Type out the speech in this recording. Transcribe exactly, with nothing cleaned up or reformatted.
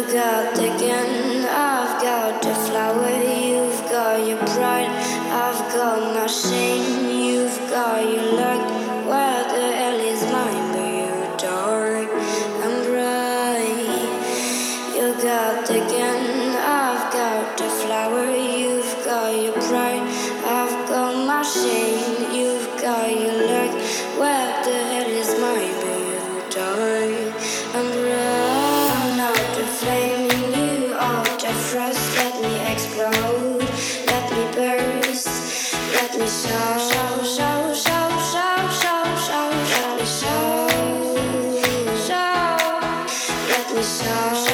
got the gun, I've got the flower. You've got your pride, I've got my shame. You've got your luck, where the hell is mine? But you're dark and bright. You got the gun, I've got the flower. You've got your pride, I've got my shame. You've got your luck, where the hell is mine? But you're dark and bright. I'm not the flame in you, all the frost. Let me explode, let me burst, let me show, show, show, show, show, show, show, let me show, show, let me show.